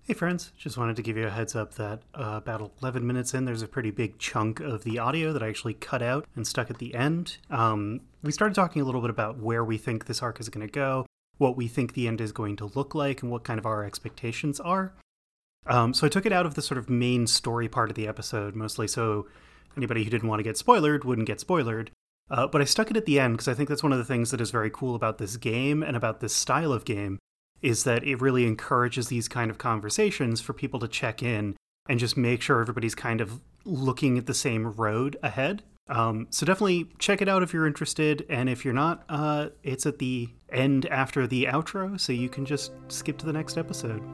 Hey friends, just wanted to give you a heads up that about 11 minutes in, there's a pretty big chunk of the audio that I actually cut out and stuck at the end. We started talking a little bit about where we think this arc is going to go, what we think the end is going to look like, and what kind of our expectations are. So I took it out of the sort of main story part of the episode, mostly so anybody who didn't want to get spoilered wouldn't get spoilered. But I stuck it at the end because I think that's one of the things that is very cool about this game and about this style of game, is that it really encourages these kind of conversations for people to check in and just make sure everybody's kind of looking at the same road ahead. So definitely check it out if you're interested, and if you're not, it's at the end after the outro, so you can just skip to the next episode.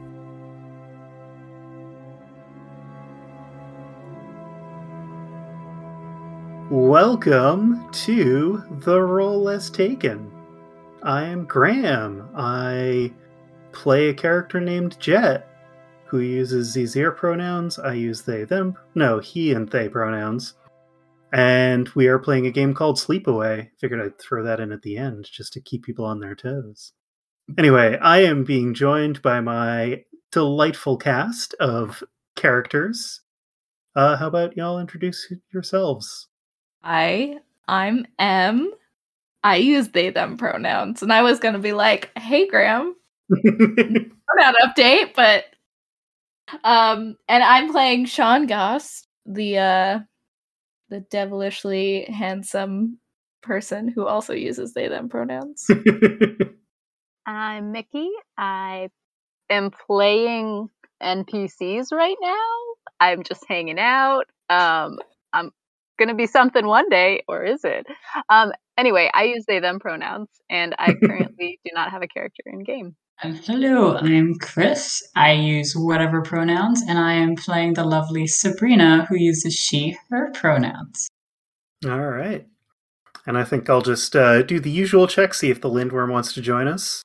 Welcome to The Role as Taken. I am Graham. I play a character named Jet, who uses Zir pronouns. I use they, them. No, he and they pronouns. And we are playing a game called Sleepaway. Figured I'd throw that in at the end just to keep people on their toes. Anyway, I am being joined by my delightful cast of characters. How about y'all introduce yourselves? Hi, I'm M. I use they, them pronouns. And I was going to be like, hey, Graham. Pronoun update, but and I'm playing Sean Goss, the devilishly handsome person who also uses they, them pronouns. I'm Mickey. I am playing NPCs right now. I'm just hanging out. I'm gonna be something one day, or is it? Anyway, I use they, them pronouns, and I currently do not have a character in game. Hello, I'm Chris. I use whatever pronouns, and I am playing the lovely Sabrina, who uses she, her pronouns. All right. And I think I'll just do the usual check, see if the Lindworm wants to join us.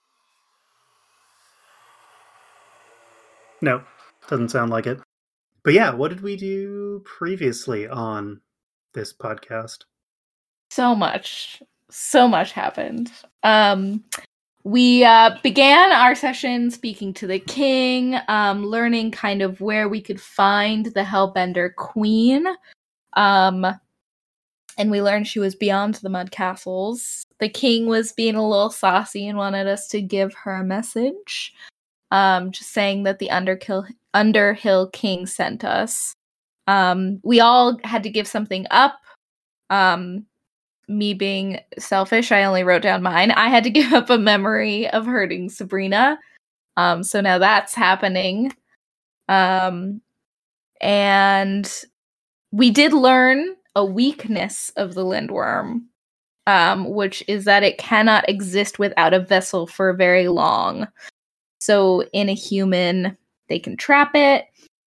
No, doesn't sound like it. But yeah, what did we do previously on this podcast? So much happened. We began our session speaking to the king, learning kind of where we could find the Hellbender Queen. And we learned she was beyond the Mud Castles. The king was being a little saucy and wanted us to give her a message. Just saying that the Underhill King sent us. We all had to give something up. Me being selfish, I only wrote down mine. I had to give up a memory of hurting Sabrina. So now that's happening. And we did learn a weakness of the Lindworm, which is that it cannot exist without a vessel for very long. So in a human, they can trap it.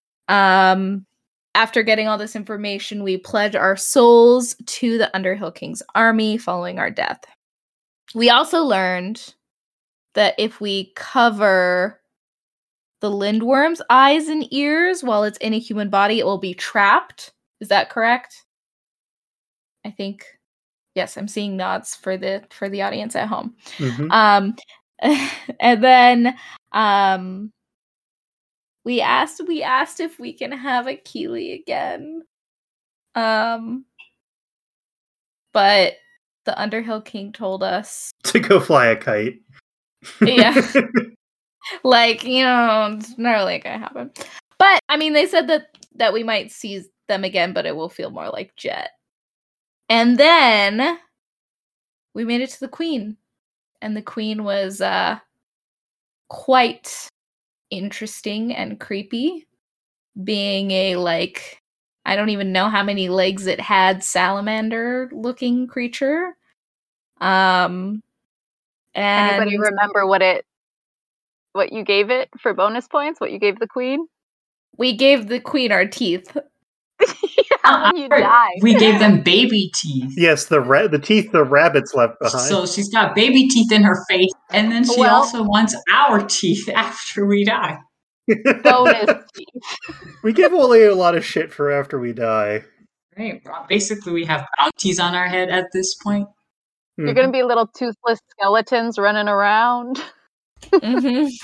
After getting all this information, we pledge our souls to the Underhill King's army following our death. We also learned that if we cover the Lindworm's eyes and ears while it's in a human body, it will be trapped. Is that correct? I think. Yes, I'm seeing nods for the audience at home. Mm-hmm. And then we asked if we can have a Keeley again. But the Underhill King told us to go fly a kite. Yeah. Like, it's not really gonna happen. But I mean, they said that we might see them again, but it will feel more like Jet. And then we made it to the Queen. And the Queen was quite interesting and creepy, being a, like, I don't even know how many legs it had, salamander looking creature. And anybody remember what you gave it for bonus points? What you gave the Queen? We gave the Queen our teeth. Yeah, when you died. We gave them baby teeth. Yes, the teeth the rabbits left behind. So she's got baby teeth in her face, and then she also wants our teeth after we die. Bonus teeth. We give away a lot of shit for after we die. Right. Basically, we have bounties on our head at this point. You're going to be little toothless skeletons running around. Mm-hmm.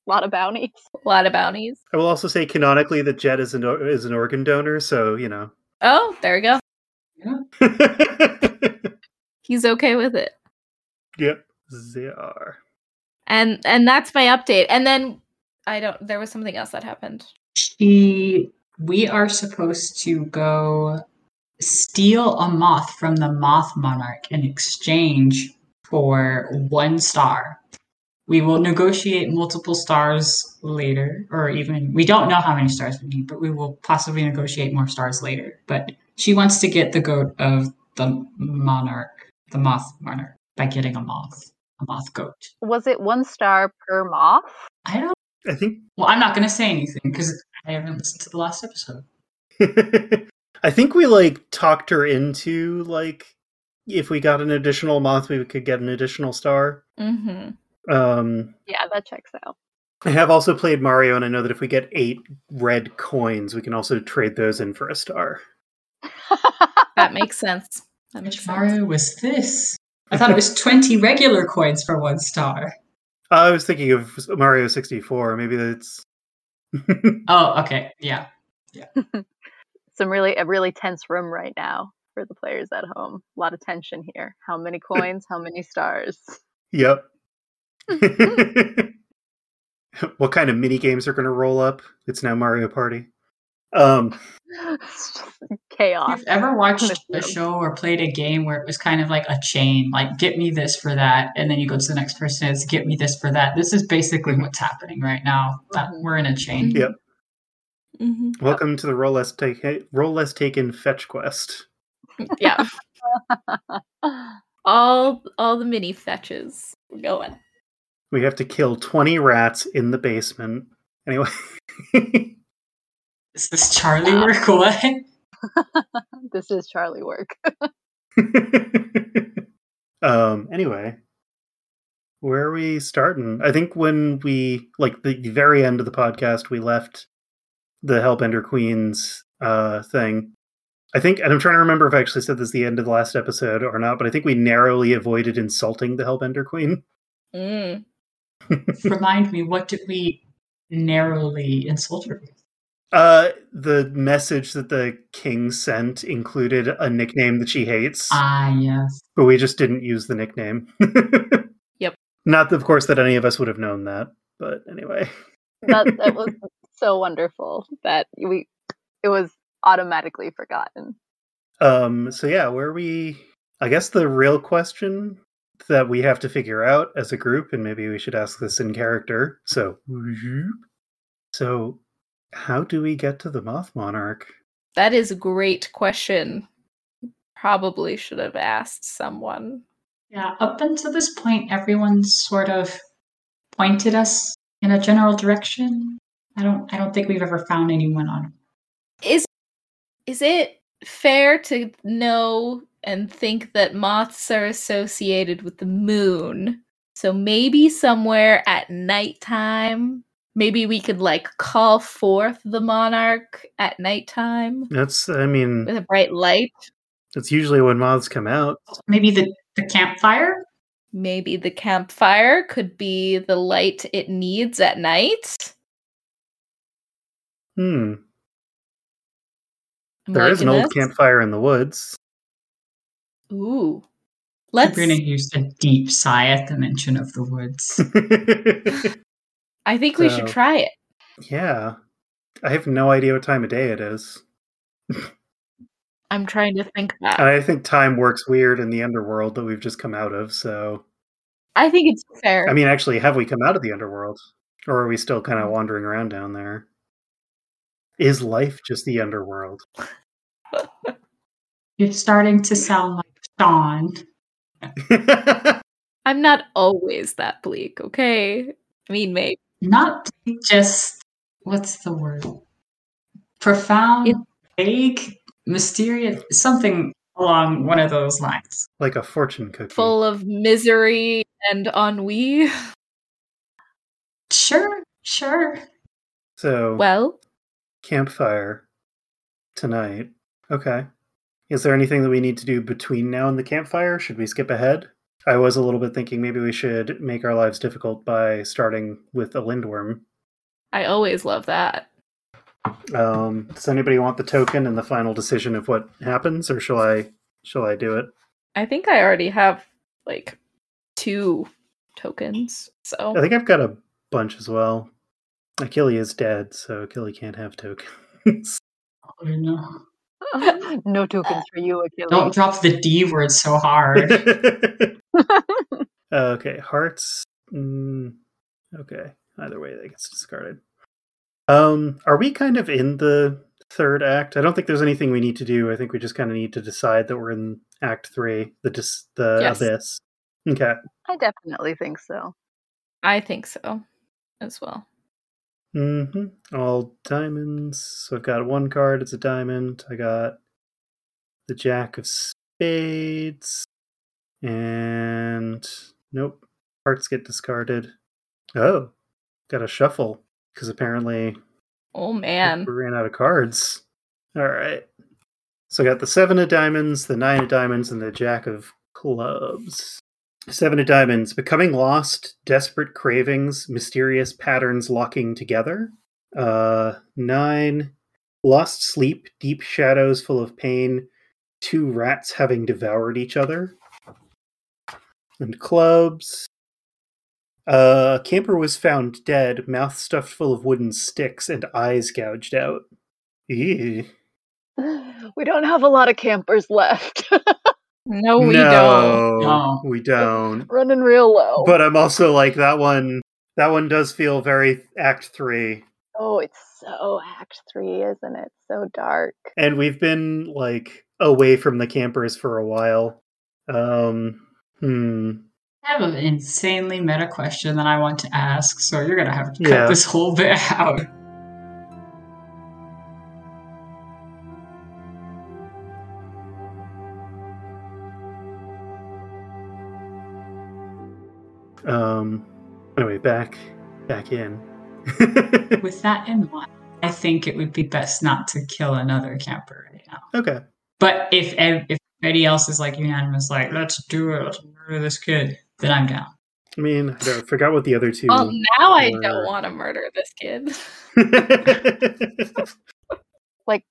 lot of bounties. A lot of bounties. I will also say canonically that Jet is an organ donor, so you know. Oh, there we go. Yeah. He's okay with it. Yep, they are. And that's my update. And then there was something else that happened. We are supposed to go steal a moth from the Moth Monarch in exchange for 1 star. We will negotiate multiple stars later, or even, we don't know how many stars we need, but we will possibly negotiate more stars later. But she wants to get the goat of the Moth Monarch, by getting a moth goat. Was it 1 star per moth? I think. Well, I'm not going to say anything because I haven't listened to the last episode. I think we talked her into if we got an additional moth, we could get an additional star. Mm-hmm. Yeah, that checks out. I have also played Mario, and I know that if we get 8 red coins, we can also trade those in for a star. That makes sense. Which Mario was this? I thought it was 20 regular coins for 1 star. I was thinking of Mario 64. Maybe that's... Oh, okay. Yeah. A really tense room right now for the players at home. A lot of tension here. How many coins? How many stars? Yep. What kind of mini games are going to roll up? It's now Mario Party. It's just chaos. If you've ever watched a show or played a game where it was kind of like a chain, like get me this for that, and then you go to the next person and it's get me this for that. This is basically what's happening right now. That we're in a chain. Mm-hmm. Yep. Mm-hmm. Welcome to the Roll Less Taken fetch quest. Yeah. all the mini fetches. We're going. We have to kill 20 rats in the basement. Anyway. Is this Charlie work? What? This is Charlie work. Anyway. Where are we starting? I think when we, the very end of the podcast, we left the Hellbender Queens thing. I think, and I'm trying to remember if I actually said this at the end of the last episode or not, but I think we narrowly avoided insulting the Hellbender Queen. Mm. Remind me, what did we narrowly insult her with? The message that the king sent included a nickname that she hates. Ah, yes. But we just didn't use the nickname. Yep. Not, of course, that any of us would have known that, but anyway. That was so wonderful that it was automatically forgotten. So yeah, I guess the real question that we have to figure out as a group, and maybe we should ask this in character. So how do we get to the Moth Monarch? That is a great question. Probably should have asked someone. Yeah, up until this point, everyone's sort of pointed us in a general direction. I don't think we've ever found anyone on. Is it fair to know and think that moths are associated with the moon? So maybe somewhere at nighttime, maybe we could call forth the monarch at nighttime. With a bright light. That's usually when moths come out. Maybe the campfire? Maybe the campfire could be the light it needs at night. There is an old campfire in the woods. Ooh. Sabrina used a deep sigh at the mention of the woods. I think we should try it. Yeah. I have no idea what time of day it is. I'm trying to think that. And I think time works weird in the underworld that we've just come out of, so... I think it's fair. I mean, actually, have we come out of the underworld? Or are we still kind of wandering around down there? Is life just the underworld? You're starting to sound like Sean. I'm not always that bleak, okay? I mean, maybe. Not just, what's the word? Profound, vague, mysterious, something along one of those lines. Like a fortune cookie. Full of misery and ennui. Sure. So, well, campfire tonight. Okay. Is there anything that we need to do between now and the campfire? Should we skip ahead? I was a little bit thinking maybe we should make our lives difficult by starting with a lindworm. I always love that. Does anybody want the token and the final decision of what happens, or shall I do it? I think I already have like 2 tokens. So I think I've got a bunch as well. Achille is dead, so Achille can't have tokens. Oh, no. No tokens for you, Achilles. Don't drop the D word so hard. Okay, hearts. Okay, either way, that gets discarded. Are we kind of in the third act? I don't think there's anything we need to do. I think we just kind of need to decide that we're in Act 3, the Yes. abyss. Okay. I definitely think so. I think so as well. All diamonds. So I've got 1 card. It's a diamond. I got the Jack of Spades. And nope. Hearts get discarded. Oh, got a shuffle. Because apparently Oh man. we ran out of cards. All right. So I got the 7 of diamonds, the 9 of diamonds, and the Jack of clubs. 7 of diamonds. Becoming lost, desperate cravings, mysterious patterns locking together. 9. Lost sleep, deep shadows full of pain, 2 rats having devoured each other. And clubs. Camper was found dead, mouth stuffed full of wooden sticks and eyes gouged out. Ew. We don't have a lot of campers left. No, we don't. No. We don't. Running real low. But I'm also like that one does feel very Act 3. Oh, it's so Act 3, isn't it? So dark. And we've been like away from the campers for a while. I have an insanely meta question that I want to ask, so you're gonna have to cut Yeah. this whole bit out. Anyway, back in. With that in mind, I think it would be best not to kill another camper right now. Okay. But if everybody else is like unanimous, like let's do it, let's murder this kid, then I'm down. I mean, I forgot what the other 2 Well, now I were. don't want to murder this kid. Like,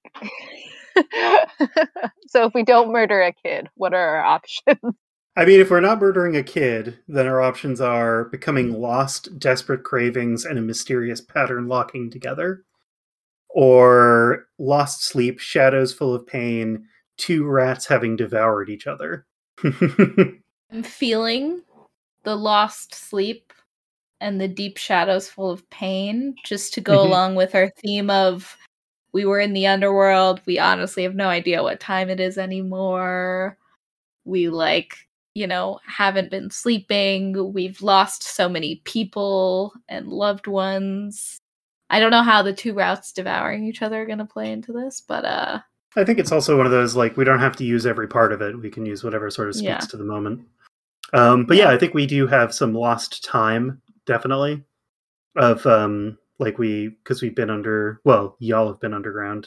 so if we don't murder a kid, what are our options? I mean, if we're not murdering a kid, then our options are becoming lost, desperate cravings, and a mysterious pattern locking together. Or lost sleep, shadows full of pain, 2 rats having devoured each other. I'm feeling the lost sleep and the deep shadows full of pain, just to go Mhm. along with our theme of we were in the underworld. We honestly have no idea what time it is anymore. We haven't been sleeping. We've lost so many people and loved ones. I don't know how the 2 routes devouring each other are going to play into this, but I think it's also one of those, like, we don't have to use every part of it. We can use whatever sort of speaks Yeah. to the moment. But yeah, I think we do have some lost time, definitely. Of, because we've been y'all have been underground.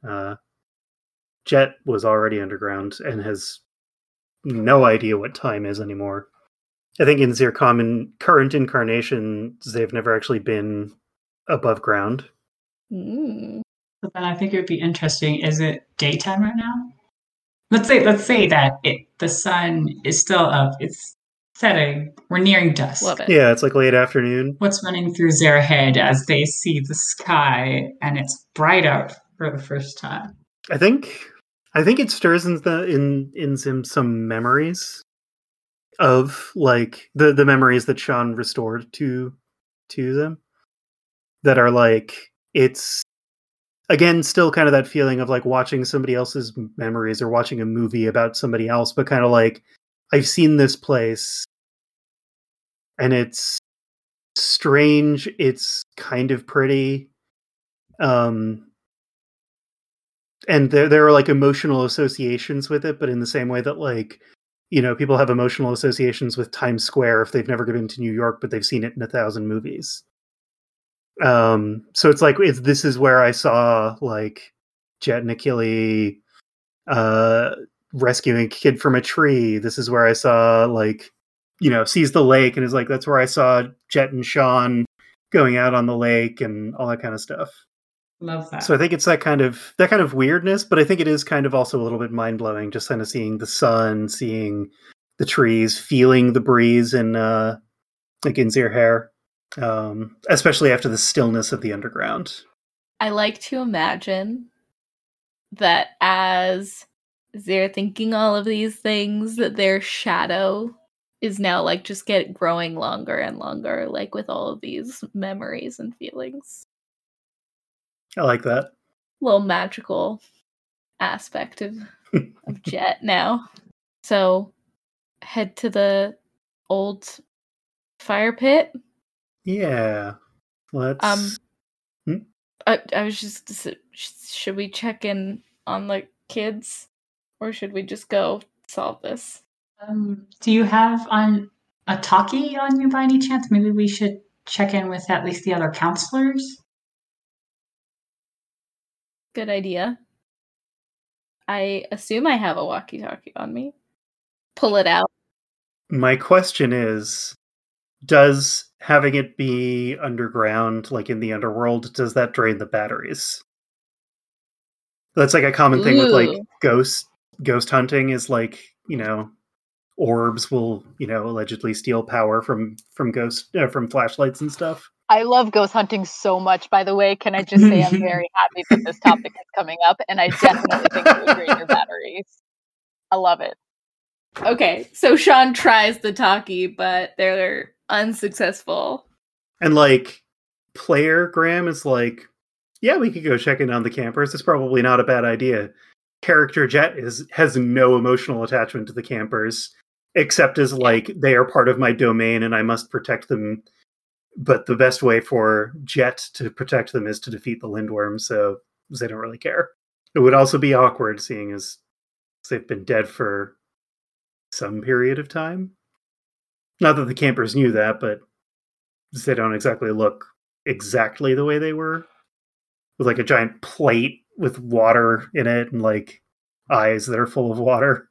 Jet was already underground and has no idea what time is anymore. I think in their current incarnations, they've never actually been above ground. But then I think it would be interesting. Is it daytime right now? Let's say that the sun is still up. It's setting. We're nearing dusk. love it. Yeah, it's like late afternoon. What's running through their head as they see the sky and it's bright out for the first time? I think it stirs in some memories of like the memories that Sean restored to them that are like, it's again still kind of that feeling of like watching somebody else's memories or watching a movie about somebody else, but kind of like, I've seen this place and it's strange, it's kind of pretty, and there are like emotional associations with it, but in the same way that, like, people have emotional associations with Times Square if they've never been to New York, but they've seen it in 1,000 movies. So it's like, this is where I saw like Jet and Achille rescuing a kid from a tree. This is where I saw like sees the lake and is like, that's where I saw Jet and Sean going out on the lake and all that kind of stuff. Love that. So I think it's that kind of weirdness, but I think it is kind of also a little bit mind-blowing, just kind of seeing the sun, seeing the trees, feeling the breeze in Zir hair, especially after the stillness of the underground. I like to imagine that as they're thinking all of these things, that their shadow is now like just growing longer and longer, like with all of these memories and feelings. I like that. Little magical aspect of Jet now. So head to the old fire pit. Yeah. Let's I was just, should we check in on the kids, or should we just go solve this? Do you have a talkie on you by any chance? Maybe we should check in with at least the other counselors. Good idea. I assume I have a walkie-talkie on me. Pull it out. My question is, does having it be underground, like in the underworld, does that drain the batteries? That's like a common thing with like ghost hunting is like, orbs will, allegedly steal power from flashlights and stuff. I love ghost hunting so much, by the way. Can I just say I'm very happy that this topic is coming up, and I definitely think it would drain your batteries. I love it. Okay, so Sean tries the talkie, but they're unsuccessful. And like, player Graham is like, yeah, we could go check in on the campers. It's probably not a bad idea. Character Jet has no emotional attachment to the campers, except as like, they are part of my domain and I must protect them. But the best way for Jet to protect them is to defeat the Lindworm, so they don't really care. It would also be awkward, seeing as they've been dead for some period of time. Not that the campers knew that, but they don't exactly look exactly the way they were. With like a giant plate with water in it and like eyes that are full of water.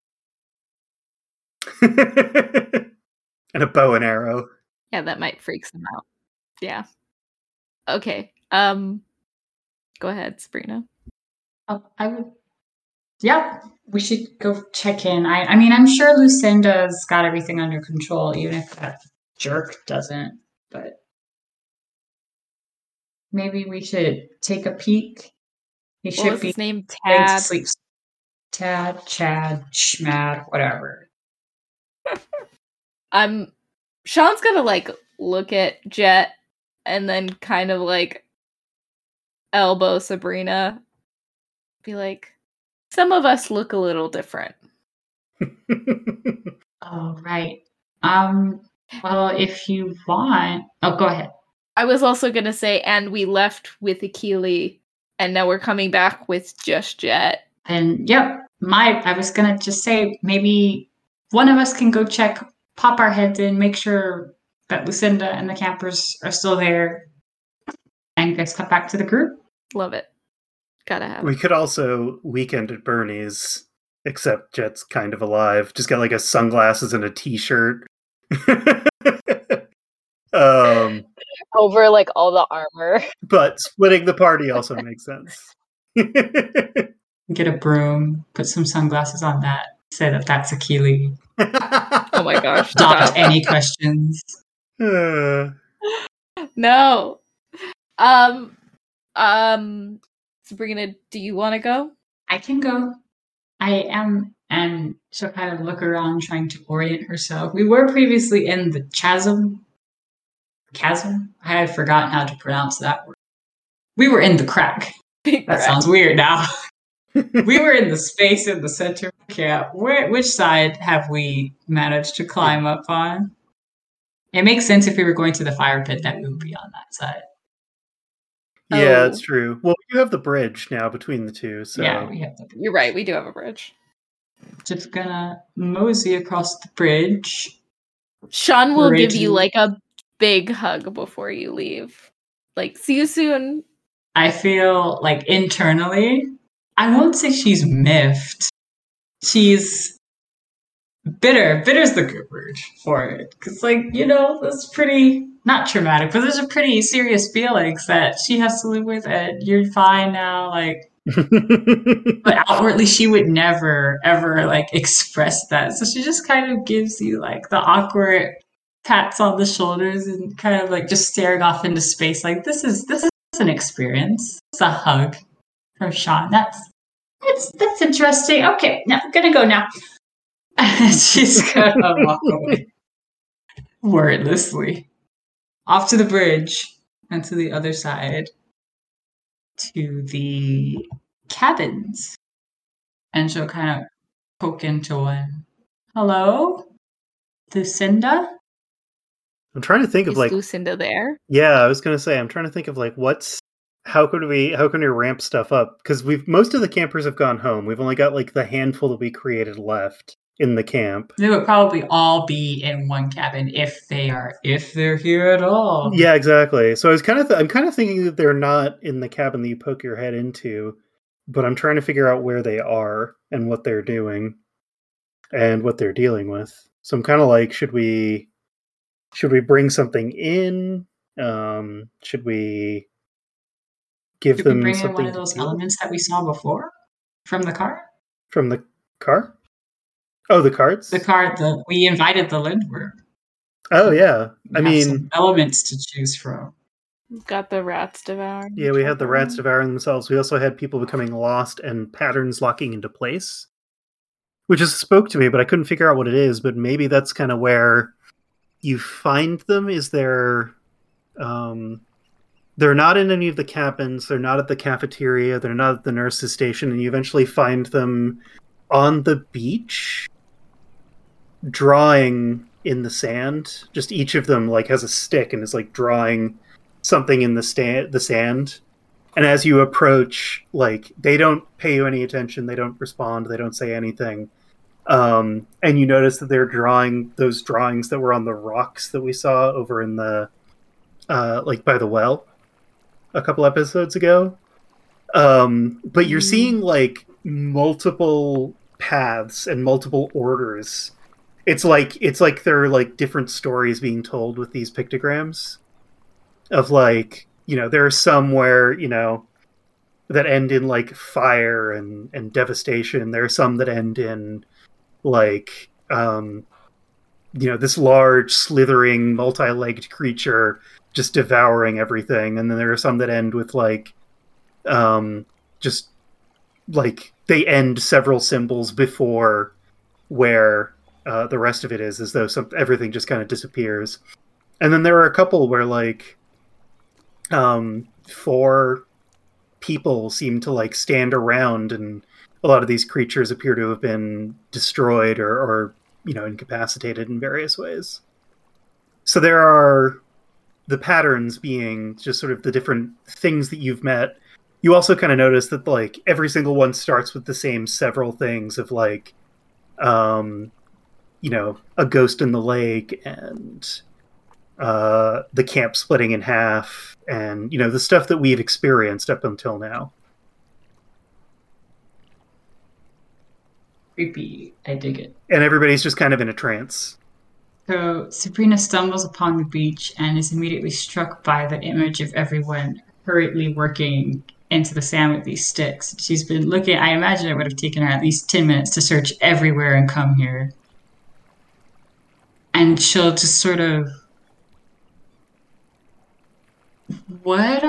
And a bow and arrow. Yeah, that might freak some out. Yeah. Okay. Go ahead, Sabrina. Oh, yeah, we should go check in. I mean, I'm sure Lucinda's got everything under control, even if that jerk doesn't. But maybe we should take a peek. He What should was be his name? ready to Tad. sleep. Tad, Chad, Schmad, whatever. Sean's gonna like look at Jet and then kind of like elbow Sabrina. Be like, some of us look a little different. Oh, right. Well, if you want... Oh, go ahead. I was also gonna say, and we left with Akili, and now we're coming back with just Jet. And, yep. I was gonna just say, maybe one of us can go check, pop our heads in, make sure that Lucinda and the campers are still there, and you guys come back to the group. Love it. Gotta have it. We could also weekend at Bernie's, except Jet's kind of alive. Just got like a sunglasses and a t-shirt. Over like all the armor. But splitting the party also makes sense. Get a broom, put some sunglasses on that, say that that's Akili. Oh my gosh. Not any questions. No. Sabrina, do you want to go? I can go. I am, and she'll kind of look around trying to orient herself. We were previously in the chasm. Chasm? I had forgotten how to pronounce that word. We were in the crack. That sounds weird now. We were in the space in the center of the camp. Which side have we managed to climb up on? It makes sense if we were going to the fire pit that we would be on that side. Yeah, that's true. Well, we do have the bridge now between the two, so... Yeah, we have the bridge. You're right, we do have a bridge. Just gonna mosey across the bridge. Sean will give you like a big hug before you leave. Like, see you soon. I feel like internally, I won't say she's miffed. She's Bitter's the good word for it. Because, like, that's pretty, not traumatic, but those are pretty serious feelings that she has to live with, and you're fine now, like, but outwardly she would never, ever, like, express that. So she just kind of gives you, like, the awkward pats on the shoulders and kind of, like, just staring off into space, like, this is an experience. It's a hug from Sean. That's interesting. Okay, now I'm gonna go now. And she's gonna walk away wordlessly off to the bridge and to the other side to the cabins. And she'll kind of poke into one. Hello? Lucinda? I'm trying to think of Is like, Lucinda there? yeah, I was gonna say, I'm trying to think of like how can we ramp stuff up? Because most of the campers have gone home. We've only got like the handful that we created left in the camp. They would probably all be in one cabin if they're here at all. Yeah, exactly. So I'm kind of thinking that they're not in the cabin that you poke your head into, but I'm trying to figure out where they are and what they're doing and what they're dealing with. So I'm kind of like, should we bring something in? Should we give Did we them bring in something one of those elements that we saw before from the car? From the car? Oh, the carts? The car, we invited the Lindworm. Oh, yeah. I mean, some elements to choose from. We've got the rats devouring. Yeah, we had the rats devouring themselves. We also had people becoming lost and patterns locking into place, which just spoke to me, but I couldn't figure out what it is. But maybe that's kind of where you find them. Is they're not in any of the cabins. They're not at the cafeteria. They're not at the nurse's station. And you eventually find them on the beach, drawing in the sand. Just each of them like has a stick and is like drawing something in the sand. And as you approach, like, they don't pay you any attention. They don't respond. They don't say anything. And you notice that they're drawing those drawings that were on the rocks that we saw over in the like by the well a couple episodes ago. But you're seeing like multiple paths and multiple orders. It's like there are like different stories being told with these pictograms of like, there are some where, that end in like fire and devastation. There are some that end in like, this large slithering multi-legged creature just devouring everything. And then there are some that end with like, just like they end several symbols before where the rest of it is, as though everything just kind of disappears. And then there are a couple where like 4 people seem to like stand around, and a lot of these creatures appear to have been destroyed or incapacitated in various ways. So there are the patterns being just sort of the different things that you've met. You also kind of notice that like every single one starts with the same several things of like, a ghost in the lake and the camp splitting in half and, the stuff that we've experienced up until now. Creepy. I dig it. And everybody's just kind of in a trance. So Sabrina stumbles upon the beach and is immediately struck by the image of everyone hurriedly working into the sand with these sticks. She's been looking, I imagine it would have taken her at least 10 minutes to search everywhere and come here. And she'll just sort of, what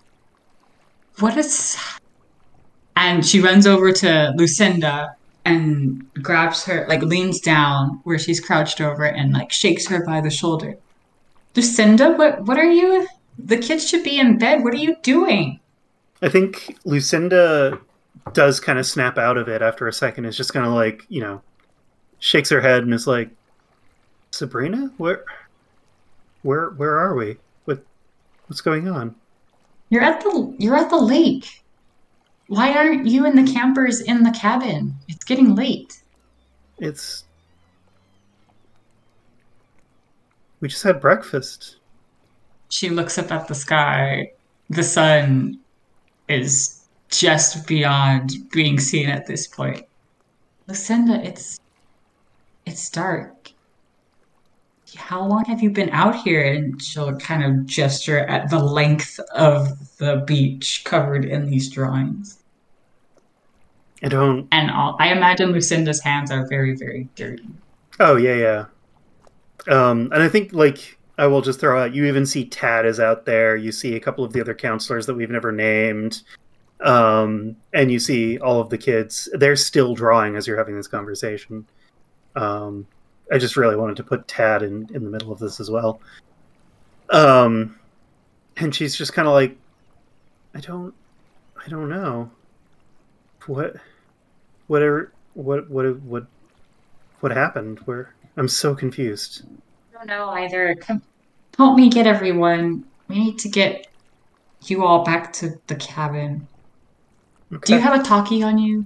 is, and she runs over to Lucinda and grabs her, like leans down where she's crouched over and like shakes her by the shoulder. Lucinda, what are you? The kids should be in bed. What are you doing? I think Lucinda does kind of snap out of it after a second. Is just kind of like, shakes her head and is like, Sabrina, where are we? What's going on? You're at the lake. Why aren't you and the campers in the cabin? It's getting late. We just had breakfast. She looks up at the sky. The sun is just beyond being seen at this point. Lucinda, it's It's dark. How long have you been out here? And she'll kind of gesture at the length of the beach covered in these drawings. I don't. And I imagine Lucinda's hands are very, very dirty. Oh, yeah. And I think, like, I will just throw out, you even see Tad is out there. You see a couple of the other counselors that we've never named. And you see all of the kids. They're still drawing as you're having this conversation. I just really wanted to put Tad in the middle of this as well. And she's just kind of like, I don't know. What happened? I'm so confused. I don't know either. Come, help me get everyone. We need to get you all back to the cabin. Okay. Do you have a talkie on you?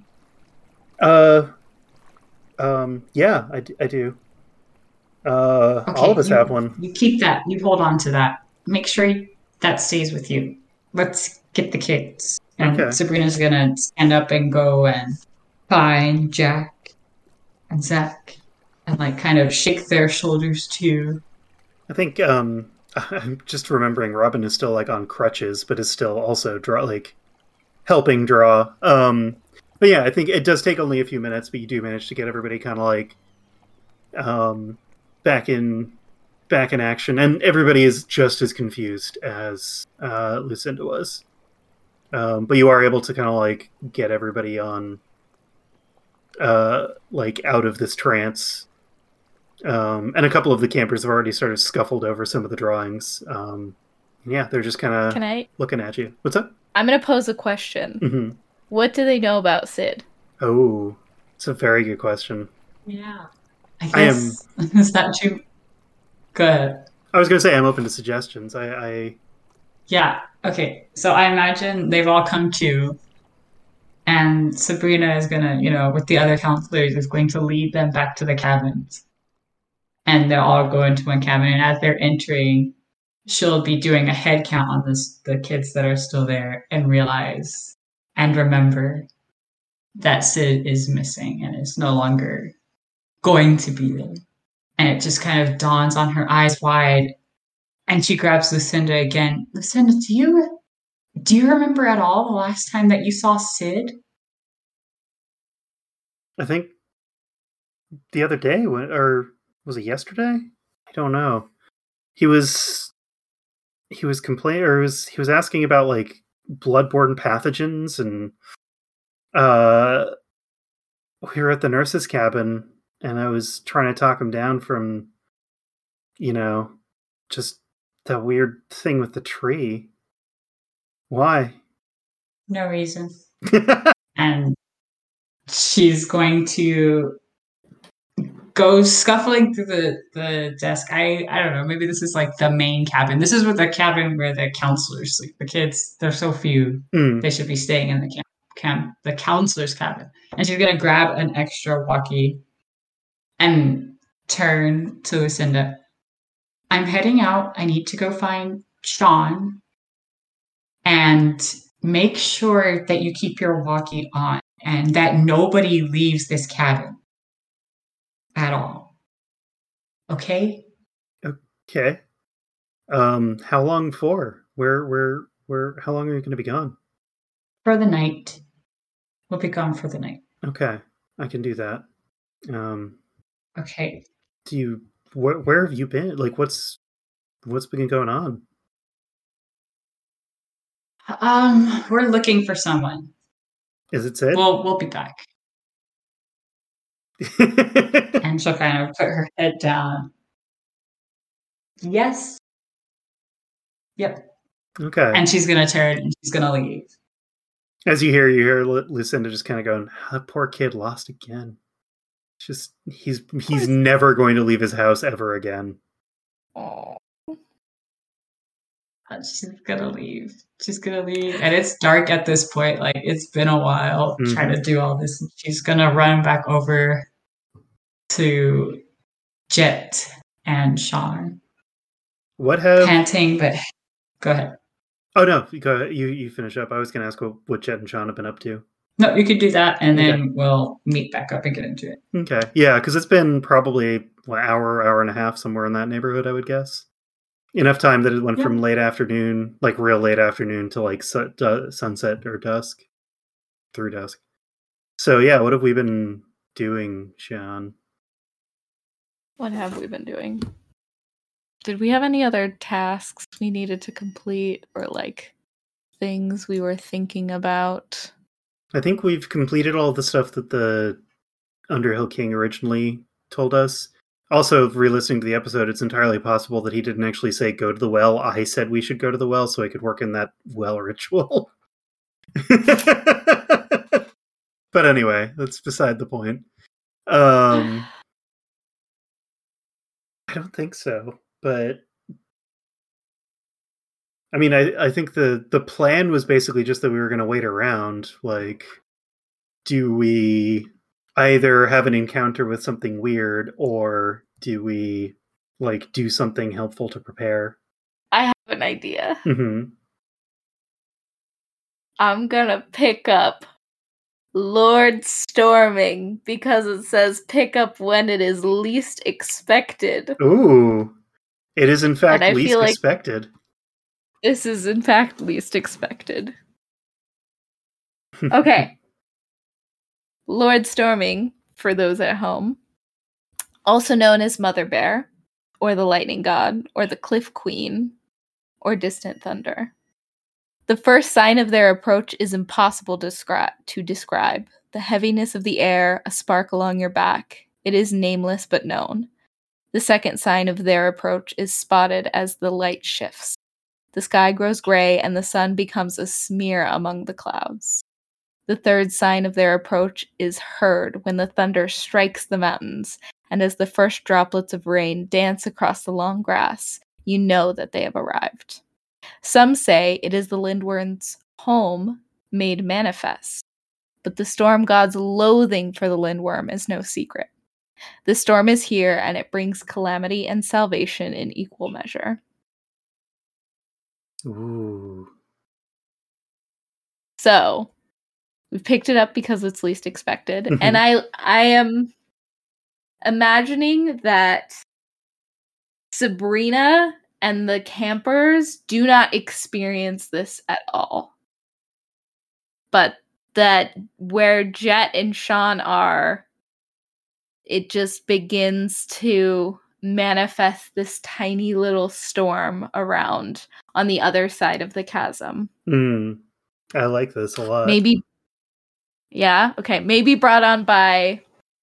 Yeah, I do. Okay, all of us have one. You keep that. You hold on to that. Make sure that stays with you. Let's get the kids. And okay. Sabrina's gonna stand up and go and find Jack and Zach and like kind of shake their shoulders too. I think I'm just remembering Robin is still like on crutches, but is still also helping draw. But yeah, I think it does take only a few minutes, but you do manage to get everybody kind of like back in action, and everybody is just as confused as Lucinda was. But you are able to kind of like get everybody on like out of this trance. And a couple of the campers have already sort of scuffled over some of the drawings. Yeah, they're just kind of looking at you. What's up? I'm going to pose a question. Mm-hmm. What do they know about Sid? Oh, it's a very good question. Yeah. I guess, is that too... Go ahead. I was going to say I'm open to suggestions. Yeah, okay. So I imagine they've all come to, and Sabrina is going to, with the other counselors, is going to lead them back to the cabins. And they'll all go into one cabin, and as they're entering, she'll be doing a head count on the kids that are still there and realize and remember that Sid is missing and is no longer going to be there. And it just kind of dawns on her, eyes wide, and she grabs Lucinda again. Lucinda, do you remember at all the last time that you saw Sid? I think the other day, or was it yesterday? I don't know. He was complaining, or he was asking about like bloodborne pathogens, and we were at the nurse's cabin, and I was trying to talk him down from, just that weird thing with the tree. Why? No reason. And she's going to go scuffling through the desk. I don't know, maybe this is like the main cabin. This is the cabin where the counselors sleep. The kids, they're so few. They should be staying in the counselor's cabin. And she's gonna grab an extra walkie and turn to Lucinda. I'm heading out. I need to go find Sean and make sure that you keep your walkie on and that nobody leaves this cabin at all. Okay? Okay. How long for? Where how long are you going to be gone? For the night. We'll be gone for the night. Okay. I can do that. Okay. Where have you been? Like what's been going on? We're looking for someone. Is it Sid? We'll be back. And she'll kind of put her head down. Yes. Yep. Okay. And she's gonna turn and she's gonna leave. As you hear Lucinda just kind of going, that poor kid lost again. Just he's never going to leave his house ever again. Oh. She's gonna leave. She's gonna leave. And it's dark at this point. Like, it's been a while trying to do all this. She's gonna run back over to Jet and Sean. Panting, but go ahead. Oh, no. Go ahead. You finish up. I was going to ask what Jet and Sean have been up to. No, you could do that, and Okay. then we'll meet back up and get into it. Okay. Yeah, because it's been probably an hour and a half, somewhere in that neighborhood, I would guess. Enough time that it went from late afternoon, like real late afternoon, to like sunset or dusk, through dusk. So yeah, what have we been doing, Sean? What have we been doing? Did we have any other tasks we needed to complete or like things we were thinking about? I think we've completed all the stuff that the Underhill King originally told us. Also, re-listening to the episode, it's entirely possible that he didn't actually say go to the well. I said we should go to the well so I could work in that well ritual. But anyway, that's beside the point. I don't think so, but I mean, I think the plan was basically just that we were going to wait around. Like, do we either have an encounter with something weird, or do we like do something helpful to prepare? I have an idea. Mm-hmm. I'm gonna pick up Lord Storming because it says pick up when it is least expected. Ooh, it is in fact I least feel like expected. this is in fact least expected. Okay. Lord Storming, for those at home, also known as Mother Bear, or the Lightning God, or the Cliff Queen, or Distant Thunder. The first sign of their approach is impossible to describe. The heaviness of the air, a spark along your back. It is nameless but known. The second sign of their approach is spotted as the light shifts. The sky grows gray and the sun becomes a smear among the clouds. The third sign of their approach is heard when the thunder strikes the mountains, and as the first droplets of rain dance across the long grass, you know that they have arrived. Some say it is the Lindworm's home made manifest, but the storm god's loathing for the Lindworm is no secret. The storm is here, and it brings calamity and salvation in equal measure. Ooh. So, we've picked it up because it's least expected, and I am imagining that Sabrina and the campers do not experience this at all. But that where Jet and Sean are, it just begins to manifest this tiny little storm around on the other side of the chasm. I like this a lot. Maybe brought on by,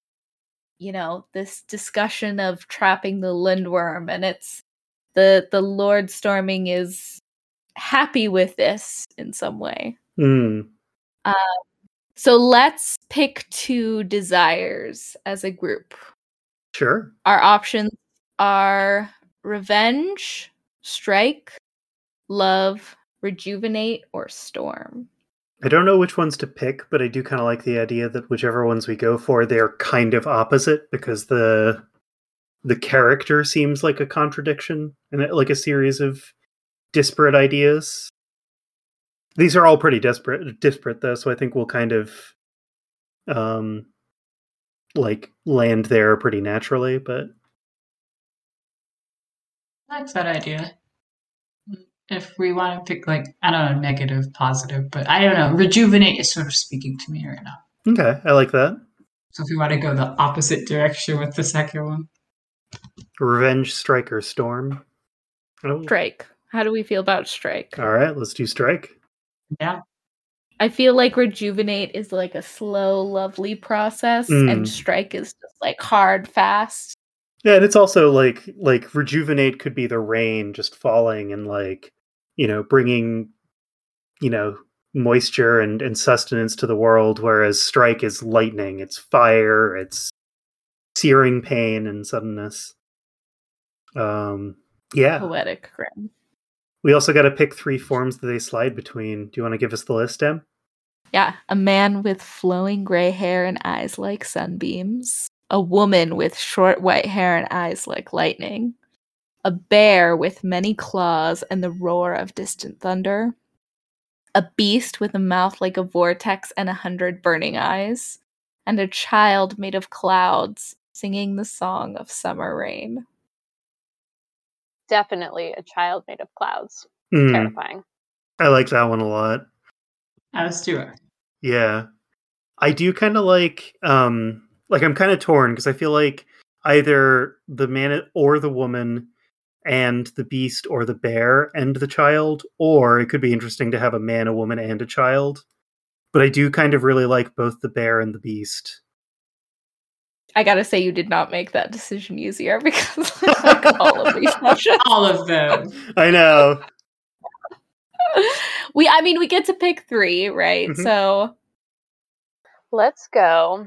this discussion of trapping the Lindworm, and it's the Lord Storming is happy with this in some way. So let's pick 2 desires as a group. Sure. Our options are revenge, strike, love, rejuvenate, or storm. I don't know which ones to pick, but I do kind of like the idea that whichever ones we go for, they're kind of opposite, because the character seems like a contradiction and like a series of disparate ideas. These are all pretty disparate though, so I think we'll kind of like land there pretty naturally, but I like that idea. If we want to pick, like, I don't know, negative, positive, but I don't know, rejuvenate is sort of speaking to me right now. Okay, I like that. So if we want to go the opposite direction with the second one. Revenge, strike, or storm? Oh. Strike. How do we feel about strike? All right, let's do strike. Yeah. I feel like rejuvenate is like a slow, lovely process, and strike is just like hard, fast. Yeah, and it's also like rejuvenate could be the rain just falling and like, bringing, moisture and sustenance to the world, whereas strike is lightning, it's fire, it's searing pain and suddenness. Yeah. Poetic, Grim. We also got to pick 3 forms that they slide between. Do you want to give us the list, Em? Yeah, a man with flowing gray hair and eyes like sunbeams. A woman with short white hair and eyes like lightning. A bear with many claws and the roar of distant thunder. a beast with a mouth like a vortex and 100 burning eyes, and a child made of clouds singing the song of summer rain. Definitely a child made of clouds. Mm, Terrifying. I like that one a lot. Let's do it. Yeah. I do kind of like I'm kind of torn because I feel like either the man or the woman and the beast or the bear and the child, or it could be interesting to have a man, a woman, and a child. But I do kind of really like both the bear and the beast. I gotta say, you did not make that decision easier because I like all of these options. All of them. I know. We get to pick 3, right? Mhm. So Let's go.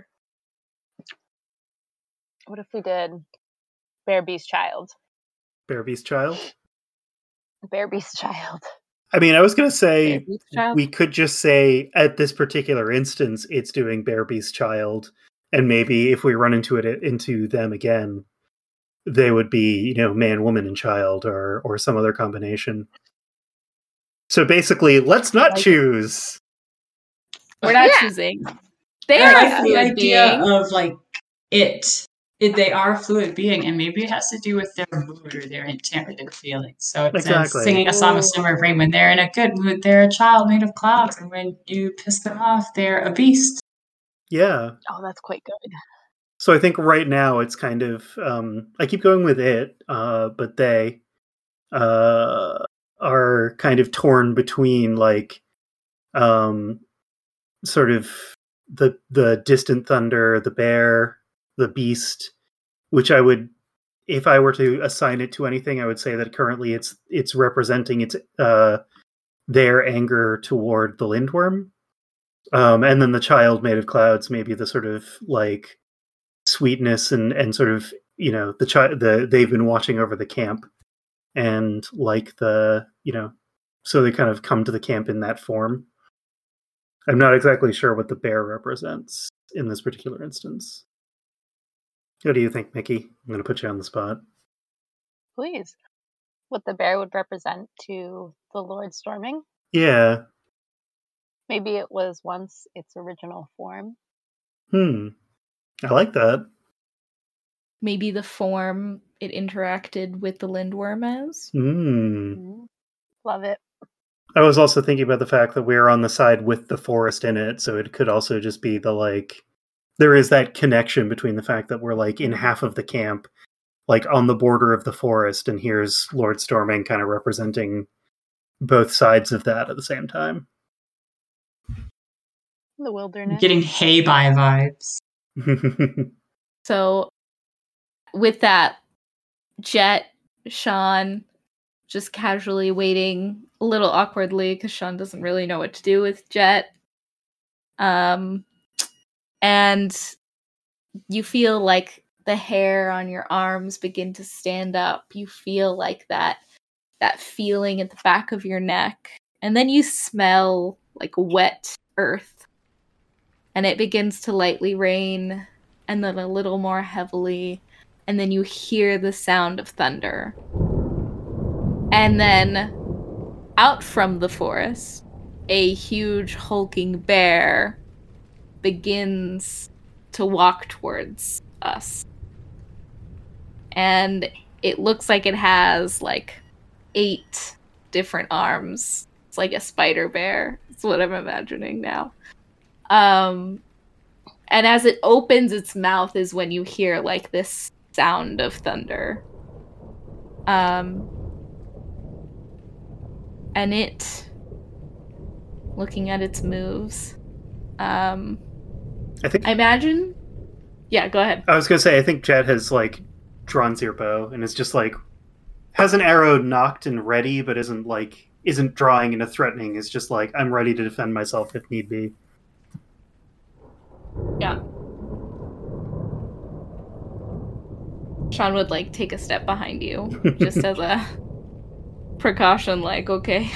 What if we did Bear Beast Child? Bear, beast, child. Bear Beast Child. I mean, I was going to Bear, say Beast, Child. we could just say at this particular instance, it's doing bear, beast, child. And maybe if we run into them again, they would be, man, woman, and child, or some other combination. So basically, let's not Like- choose. We're not Yeah. choosing. They I are like a the fluid idea being. of like they are a fluid being, and maybe it has to do with their mood or their intent or their feelings. So it says Exactly. singing a song of summer rain. When they're in a good mood, they're a child made of clouds, and when you piss them off, they're a beast. Yeah. Oh, that's quite good. So I think right now it's kind of I keep going with it, but they are kind of torn between like sort of the distant thunder, the bear, the beast, which I would, if I were to assign it to anything, I would say that currently it's representing its their anger toward the lindworm, and then the child made of clouds, maybe the sort of like sweetness and sort of they've been watching over the camp, and like so they kind of come to the camp in that form. I'm not exactly sure what the bear represents in this particular instance. What do you think, Mickey? I'm going to put you on the spot. Please. What the bear would represent to the Lord Storming? Yeah. Maybe it was once its original form. I like that. Maybe the form it interacted with the lindworm as. Love it. I was also thinking about the fact that we're on the side with the forest in it, so it could also just be the like there is that connection between the fact that we're like in half of the camp, like on the border of the forest, and here's Lord Storming kind of representing both sides of that at the same time. The wilderness. Getting hay by vibes. So with that, Jet, Sean, just casually waiting a little awkwardly because Sean doesn't really know what to do with Jet. And you feel like the hair on your arms begin to stand up. You feel like that feeling at the back of your neck. And then you smell like wet earth. And it begins to lightly rain, and then a little more heavily. And then you hear the sound of thunder. And then out from the forest, a huge hulking bear begins to walk towards us. And it looks like it has like 8 different arms. It's like a spider bear. That's what I'm imagining now. And as it opens its mouth is when you hear like this sound of thunder. And it, looking at its moves, I imagine. Yeah, go ahead. I was gonna say I think Jet has like drawn his bow and is just like has an arrow knocked and ready, but isn't drawing into threatening. Is just like I'm ready to defend myself if need be. Yeah. Sean would like take a step behind you just as a precaution, like, okay.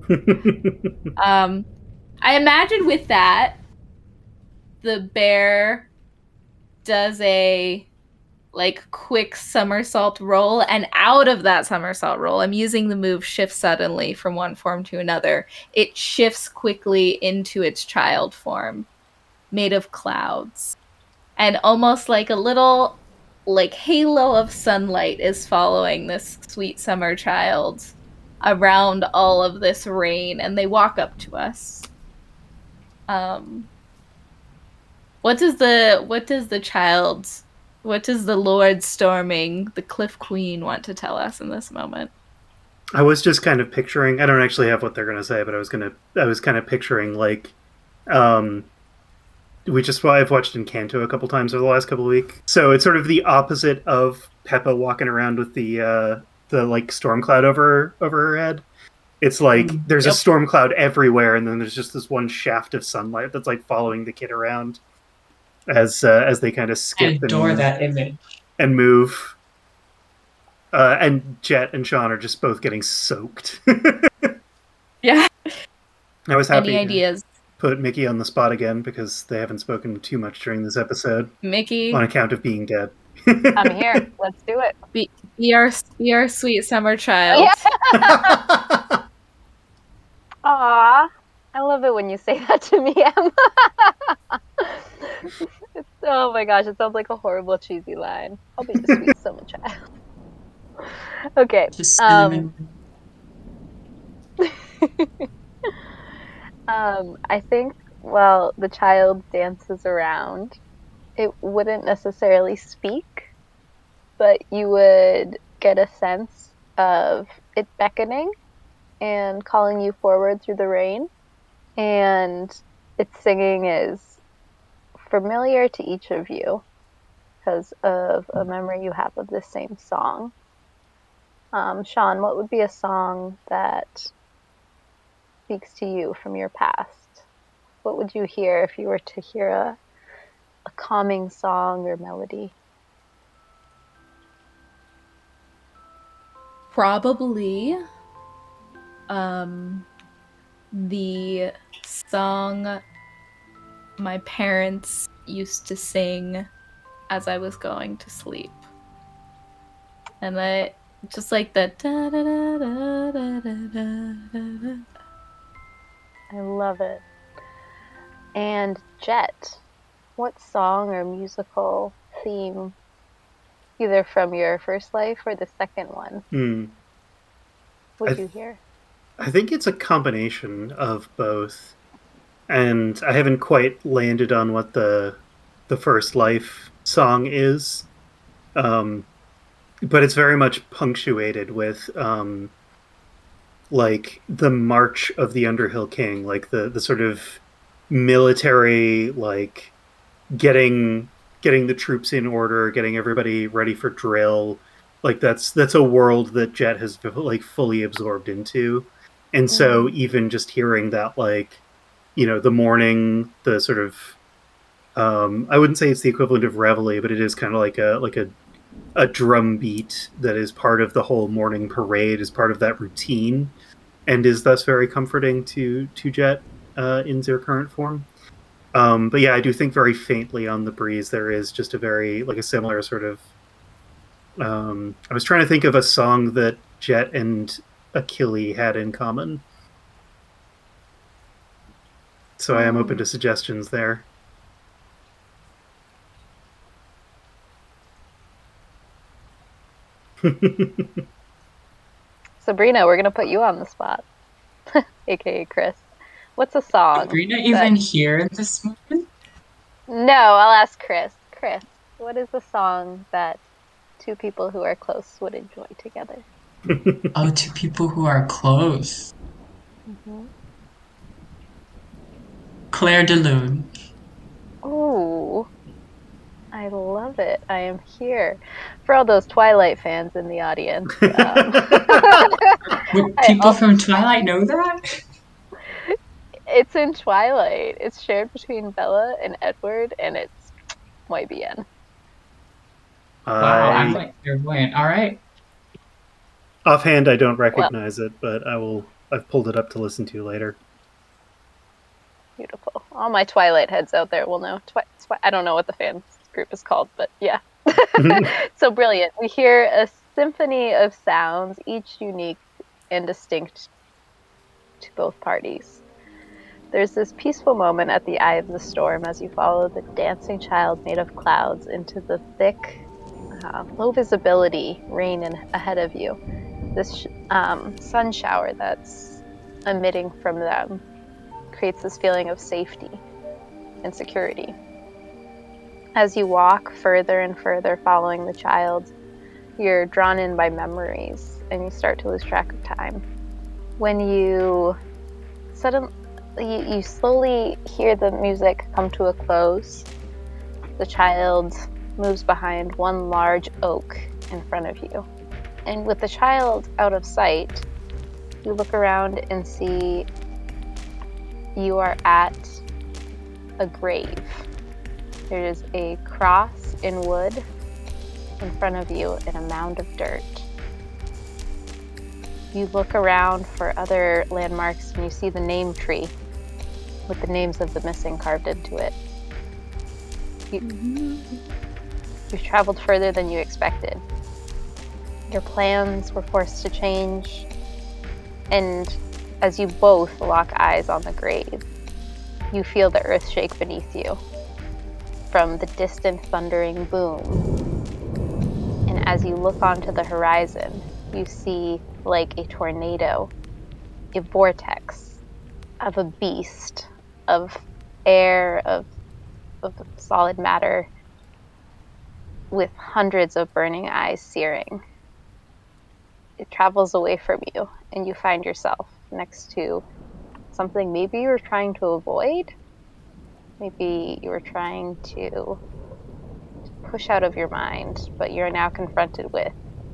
I imagine with that, the bear does a like quick somersault roll, and out of that somersault roll, I'm using the move shift suddenly from one form to another. It shifts quickly into its child form, made of clouds. And almost like a little like halo of sunlight is following this sweet summer child around all of this rain, and they walk up to us. What does the Lord storming the Cliff Queen want to tell us in this moment? I was just kind of picturing, I don't actually have what they're going to say, but I was kind of picturing like, I've watched Encanto a couple times over the last couple of weeks. So it's sort of the opposite of Peppa walking around with the like storm cloud over her head. It's like there's a storm cloud everywhere, and then there's just this one shaft of sunlight that's like following the kid around as they kind of skip. I adore that image. And move. And Jet and Sean are just both getting soaked. Yeah. I was happy. Any ideas? Put Mickey on the spot again because they haven't spoken too much during this episode. Mickey, on account of being dead. I'm here. Let's do it. Be our sweet summer child. Yeah. Aw, I love it when you say that to me, Em. Oh my gosh, it sounds like a horrible cheesy line. I'll be the sweet summer child. Okay. Just I think while the child dances around, it wouldn't necessarily speak, but you would get a sense of it beckoning and calling you forward through the rain. And its singing is familiar to each of you because of a memory you have of the same song. Sean, what would be a song that speaks to you from your past? What would you hear if you were to hear a calming song or melody? Probably the song my parents used to sing as I was going to sleep. And I just like the da da da da da da da. I love it. And Jet, what song or musical theme, either from your first life or the second one, would you hear? I think it's a combination of both. And I haven't quite landed on what the first life song is. But it's very much punctuated with like the march of the Underhill King, like the sort of military, like getting the troops in order, getting everybody ready for drill. Like that's a world that Jet has like fully absorbed into. And so even just hearing that, like, you know, the morning, the sort of I wouldn't say it's the equivalent of reveille, but it is kind of like a drum beat that is part of the whole morning parade, is part of that routine, and is thus very comforting to Jet in their current form. But yeah, I do think very faintly on the breeze there is just a very, like, a similar sort of I was trying to think of a song that Jet and Achille had in common. So I am open to suggestions there. Sabrina, we're going to put you on the spot, aka Chris. What's a song? Sabrina even here in this moment? No, I'll ask Chris. Chris, what is a song that two people who are close would enjoy together? Oh, two people who are close. Mm-hmm. Claire de Lune. Ooh, I love it. I am here. For all those Twilight fans in the audience. Would people from Twilight know that? It's in Twilight. It's shared between Bella and Edward, and it's YBN. Wow, I'm like clairvoyant. All right. Offhand, I don't recognize it, but I've pulled it up to listen to later. Beautiful. All my Twilight heads out there will know. I don't know what the fan group is called, but yeah. So brilliant. We hear a symphony of sounds, each unique and distinct to both parties. There's this peaceful moment at the eye of the storm as you follow the dancing child made of clouds into the thick, low visibility rain ahead of you. This sun shower that's emitting from them creates this feeling of safety and security. As you walk further and further following the child, you're drawn in by memories and you start to lose track of time. When you slowly hear the music come to a close, the child moves behind one large oak in front of you. And with the child out of sight, you look around and see you are at a grave. There is a cross in wood in front of you and a mound of dirt. You look around for other landmarks and you see the name tree with the names of the missing carved into it. You've traveled further than you expected. Your plans were forced to change, and as you both lock eyes on the grave, you feel the earth shake beneath you from the distant thundering boom. And as you look onto the horizon, you see, like a tornado, a vortex of a beast, of air, of solid matter, with hundreds of burning eyes searing. It travels away from you, and you find yourself next to something maybe you were trying to avoid. Maybe you were trying to push out of your mind, but you're now confronted with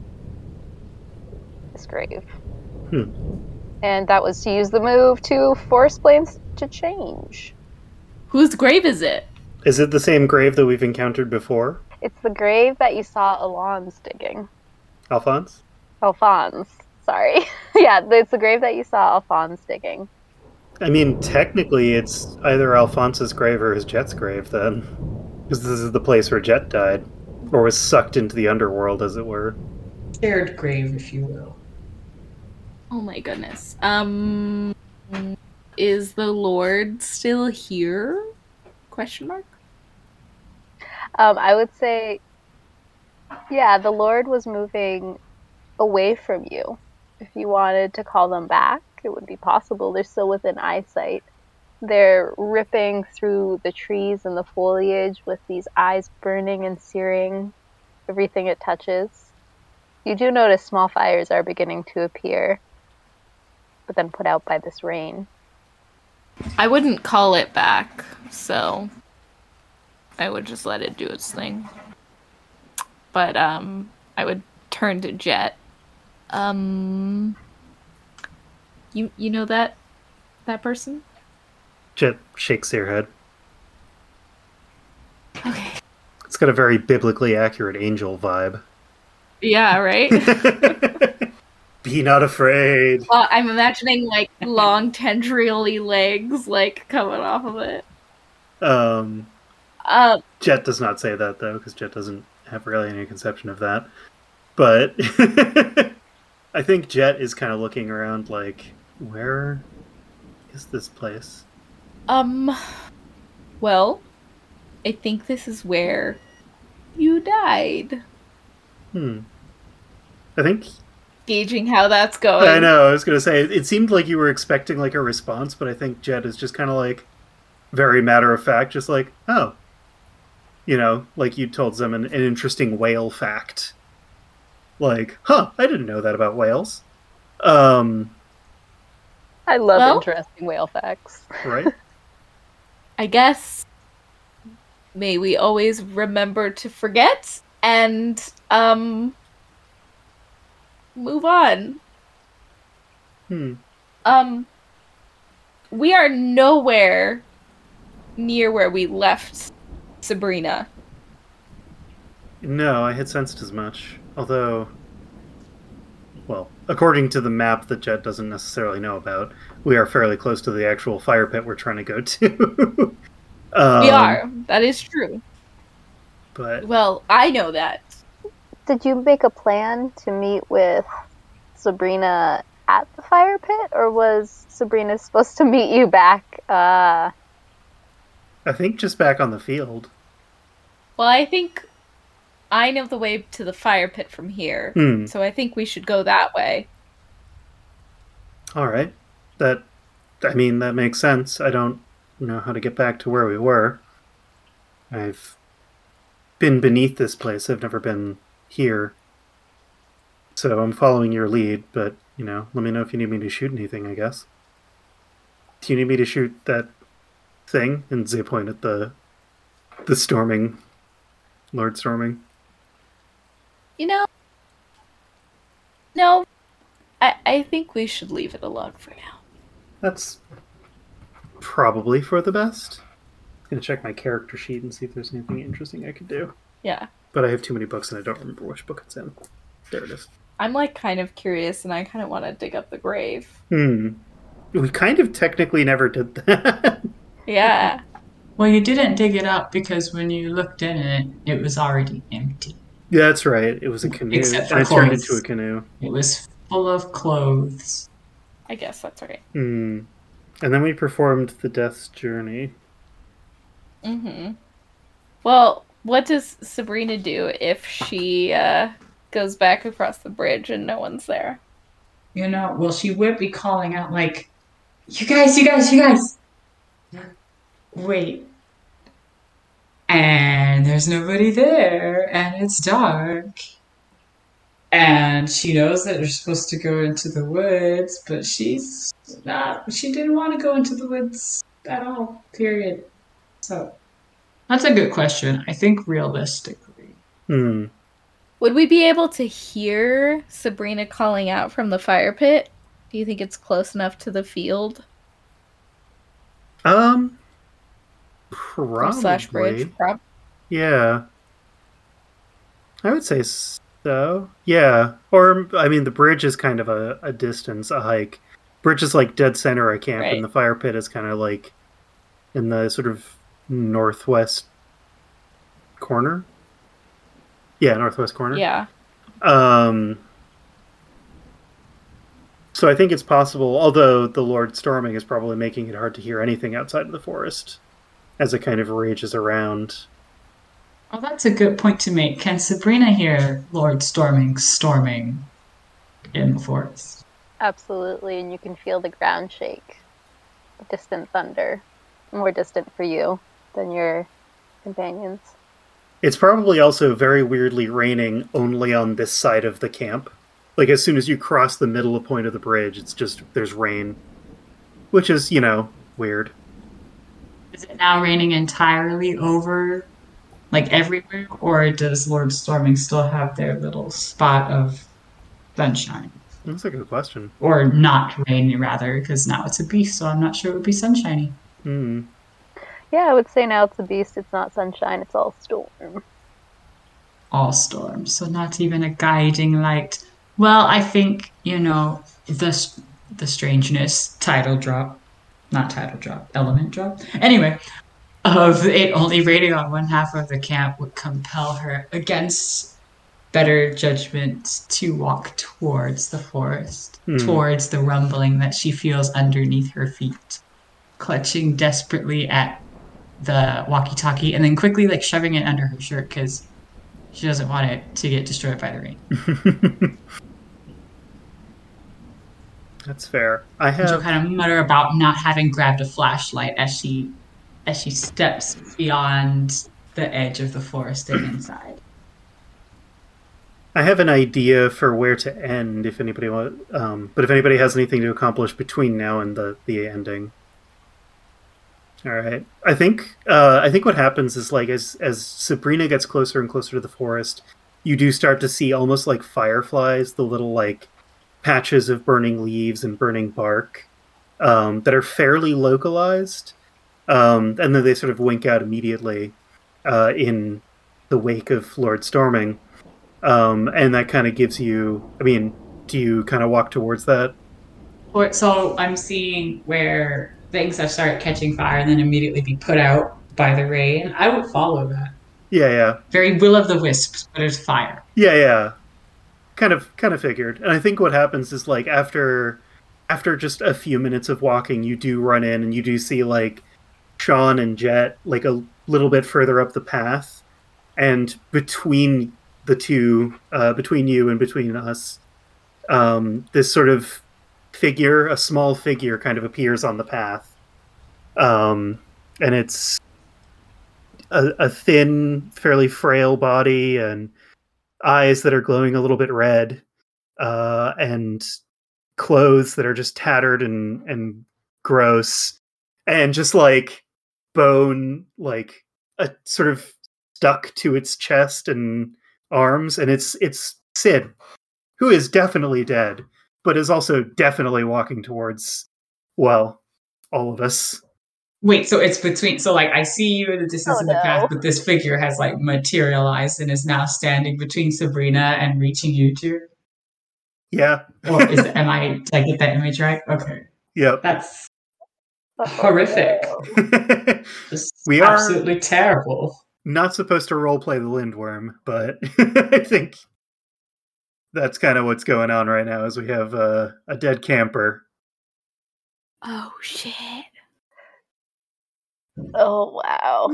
this grave. And that was to use the move to force plans to change. Whose grave is it? Is it the same grave that we've encountered before? It's the grave that you saw Alphonse digging. Alphonse? Alphonse, sorry. Yeah, it's the grave that you saw Alphonse digging. I mean, technically, it's either Alphonse's grave or his Jet's grave, then. Because this is the place where Jet died. Or was sucked into the underworld, as it were. Shared grave, if you will. Oh my goodness. Is the Lord still here? Question mark? I would say, yeah, the Lord was moving away from you. If you wanted to call them back, it would be possible. They're still within eyesight. They're ripping through the trees and the foliage with these eyes burning and searing everything it touches. You do notice small fires are beginning to appear, but then put out by this rain. I wouldn't call it back, so I would just let it do its thing. But I would turn to Jet. You know that person? Jet shakes their head. Okay. It's got a very biblically accurate angel vibe. Yeah, right? Be not afraid. Well, I'm imagining like long tendrily legs like coming off of it. Jet does not say that though, because Jet doesn't have really any conception of that. But I think Jet is kind of looking around like, where is this place? Well, I think this is where you died. I think... Gauging how that's going. I know, I was going to say, it seemed like you were expecting like a response, but I think Jet is just kind of like, very matter of fact, just like, oh. You know, like you told them an interesting whale fact. Like, I didn't know that about whales. I love interesting whale facts. Right? I guess may we always remember to forget and move on. We are nowhere near where we left Sabrina. No, I had sensed as much. Although, well, according to the map that Jet doesn't necessarily know about, we are fairly close to the actual fire pit we're trying to go to. We are. That is true. But Well, I know that. Did you make a plan to meet with Sabrina at the fire pit, or was Sabrina supposed to meet you back? I think just back on the field. Well, I think I know the way to the fire pit from here, so I think we should go that way. All right. That makes sense. I don't know how to get back to where we were. I've been beneath this place. I've never been here. So I'm following your lead, but, let me know if you need me to shoot anything, I guess. Do you need me to shoot that thing? And they point at the storming, Lord Storming. No. I think we should leave it alone for now. That's probably for the best. I'm going to check my character sheet and see if there's anything interesting I could do. Yeah. But I have too many books and I don't remember which book it's in. There it is. I'm kind of curious and I kind of want to dig up the grave. We kind of technically never did that. Yeah. Well, you didn't dig it up because when you looked in it, it was already empty. Yeah, that's right. It was a canoe. Except for and it turned clothes. into a canoe. It was full of clothes. I guess that's right. And then we performed the Death's Journey. Well, what does Sabrina do if she goes back across the bridge and no one's there? Well, she would be calling out like, you guys. Wait. And there's nobody there, and it's dark. And she knows that they're supposed to go into the woods, but she didn't want to go into the woods at all, period. So, that's a good question. I think realistically. Would we be able to hear Sabrina calling out from the fire pit? Do you think it's close enough to the field? Probably. Slash bridge? Yeah. I would say so. Yeah. Or, the bridge is kind of a distance, a hike. Bridge is dead center of camp, Right. and the fire pit is kind of in the sort of northwest corner. Yeah, northwest corner. Yeah. So I think it's possible, although the Lord Storming is probably making it hard to hear anything outside of the forest as it kind of rages around. Oh, that's a good point to make. Can Sabrina hear Lord storming in the forest? Absolutely, and you can feel the ground shake. Distant thunder. More distant for you than your companions. It's probably also very weirdly raining only on this side of the camp. As soon as you cross the middle point of the bridge, it's just, there's rain. Which is, weird. Is it now raining entirely over, everywhere? Or does Lord Storming still have their little spot of sunshine? That's a good question. Or not rain, rather, because now it's a beast, so I'm not sure it would be sunshiny. Yeah, I would say now it's a beast. It's not sunshine. It's all storm. All storm, so not even a guiding light. Well, I think, the strangeness, element drop. Anyway, of it only raining on one half of the camp would compel her, against better judgment, to walk towards the forest, towards the rumbling that she feels underneath her feet, clutching desperately at the walkie-talkie, and then quickly shoving it under her shirt because she doesn't want it to get destroyed by the rain. That's fair. She'll kind of mutter about not having grabbed a flashlight as she steps beyond the edge of the forest and inside. I have an idea for where to end if anybody but if anybody has anything to accomplish between now and the ending. All right. I think what happens is as Sabrina gets closer and closer to the forest, you do start to see almost like fireflies, the little patches of burning leaves and burning bark that are fairly localized, and then they sort of wink out immediately in the wake of Lord Storming, and that kind of gives you. Do you kind of walk towards that? So I'm seeing where things have started catching fire and then immediately be put out by the rain. I would follow that. Yeah. Very Will of the Wisps, but it's fire. Yeah. Kind of figured. And I think what happens is like after just a few minutes of walking, you do run in and you do see like Sean and Jet like a little bit further up the path, and between the two, between you and between us, this sort of figure, a small figure, kind of appears on the path, and it's a thin, fairly frail body and eyes that are glowing a little bit red, and clothes that are just tattered and gross, and just like bone, like a sort of stuck to its chest and arms, and it's Sid, who is definitely dead, but is also definitely walking towards, well, all of us. Wait, so it's between. So, like, I see you in the distance in the path, no. but this figure has, like, materialized and is now standing between Sabrina and reaching you two? Yeah. Or did I get that image right? Okay. Yep. That's horrific. Just We absolutely terrible. Not supposed to roleplay the Lindworm, but I think that's kind of what's going on right now, is we have a dead camper. Oh, shit. Oh, wow.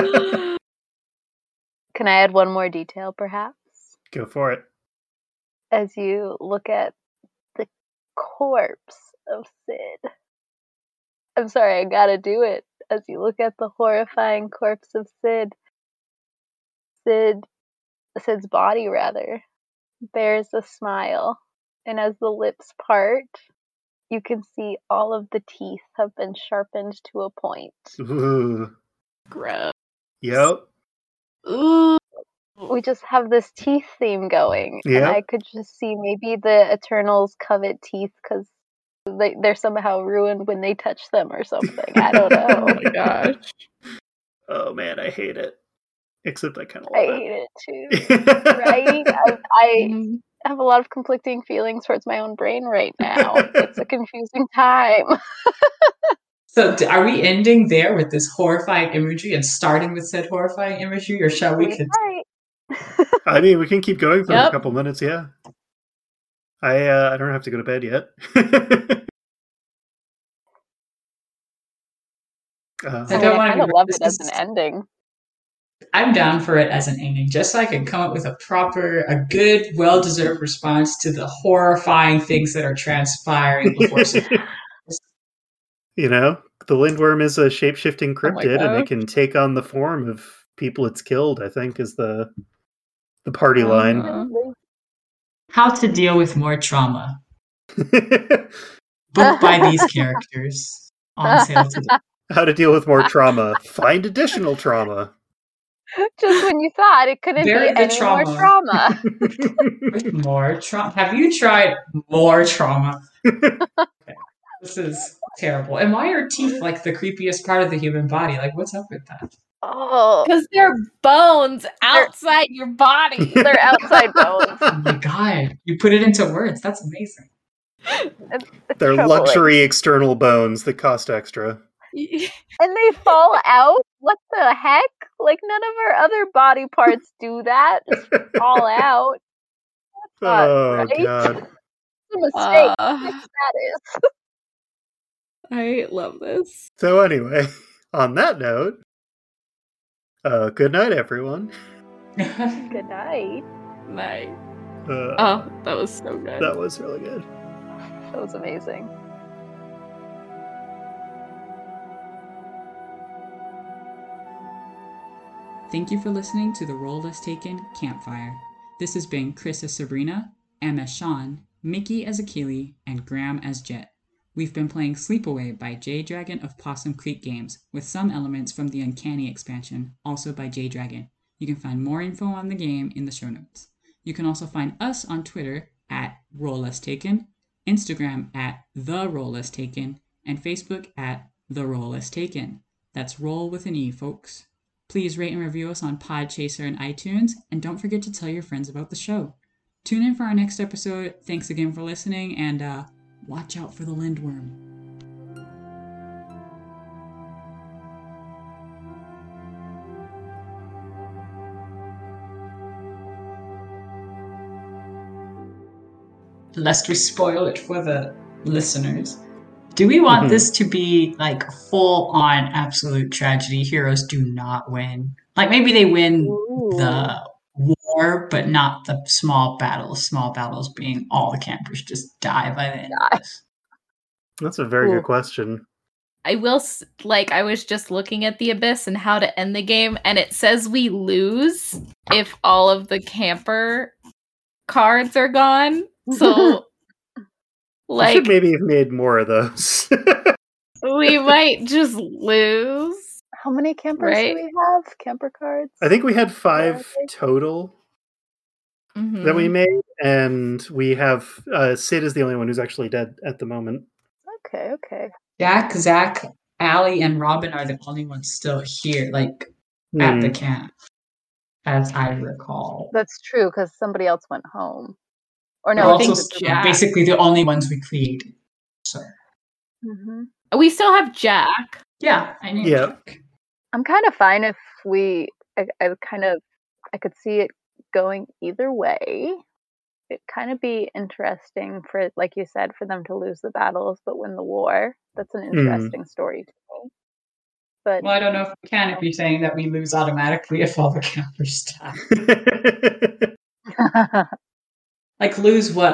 Can I add one more detail, perhaps? Go for it. As you look at the corpse of Sid. I'm sorry, I gotta do it. As you look at the horrifying corpse of Sid's body, rather, bears a smile. And as the lips part, you can see all of the teeth have been sharpened to a point. Ooh. Gross. Yep. Ooh. We just have this teeth theme going, and Yep. I could just see maybe the Eternals covet teeth because they're somehow ruined when they touch them or something. I don't know. Oh my gosh. Oh man, I hate it. Except I kind of I love hate it too. it. Right? I Mm. have a lot of conflicting feelings towards my own brain right now. It's a confusing time. So, are we ending there with this horrifying imagery and starting with said horrifying imagery, or shall we Please, continue? right. I mean, we can keep going for a Yep. couple minutes, yeah. I don't have to go to bed yet. I I don't want kind to of be. love it as an ending. I'm down for it as an ending, just so I can come up with a good, well-deserved response to the horrifying things that are transpiring before. You know, the Lindworm is a shape-shifting Oh my cryptid, and it gosh. can take on the form of people it's killed, I think, is the party line. Uh-huh. How to deal with more trauma. Book by these characters. On sale today. How to deal with more trauma. Find additional trauma. Just when you thought it couldn't Very be good any more trauma. trauma. More trauma. Have you tried more trauma? Okay. This is terrible. And why are teeth like the creepiest part of the human body? Like, what's up with that? Oh, Because they're bones outside your body. they're outside bones. Oh my god. You put it into words. That's amazing. It's They're troubling. luxury external bones that cost extra. And they fall out? What the heck? Like, none of our other body parts do that. Just fall out. That's not Oh, right. God. It's a mistake. Uh, Fix that is. I love this. So anyway, on that note, good night, everyone. Good night. Night. Uh, Oh, that was so good. That was really good. That was amazing. Thank you for listening to the Roll Less Taken Campfire. This has been Chris as Sabrina, Em as Sean, Mickey as Achille, and Graham as Jet. We've been playing Sleepaway by J Dragon of Possum Creek Games, with some elements from the Uncanny expansion, also by J Dragon. You can find more info on the game in the show notes. You can also find us on Twitter at Roll Less Taken, Instagram at The Roll Less Taken, and Facebook at The Roll Less Taken. That's roll with an E, folks. Please rate and review us on Podchaser and iTunes, and don't forget to tell your friends about the show. Tune in for our next episode. Thanks again for listening, and watch out for the Lindworm. lest we spoil it for the listeners, do we want this to be like full on absolute tragedy? Heroes do not win. Like maybe they win the war, but not the small battles. Small battles being all the campers just die by the end of this. That's a very good question. I will, I was just looking at the Abyss and how to end the game, and it says we lose if all of the camper cards are gone. So, we should maybe have made more of those. We might just lose. How many campers do we have? Camper cards? I think we had 5 total that we made, and we have Sid is the only one who's actually dead at the moment. Okay. Jack, Zach, Allie, and Robin are the only ones still here, at the camp, as I recall. That's true, because somebody else went home. Or no, also basically the only ones we created. So we still have Jack. Yeah, I need Jack. I'm kind of fine if I could see it going either way. It'd kind of be interesting for, like you said, for them to lose the battles but win the war. That's an interesting story to me. But I don't know if we can if you're saying that we lose automatically if all the campers die. Lose what?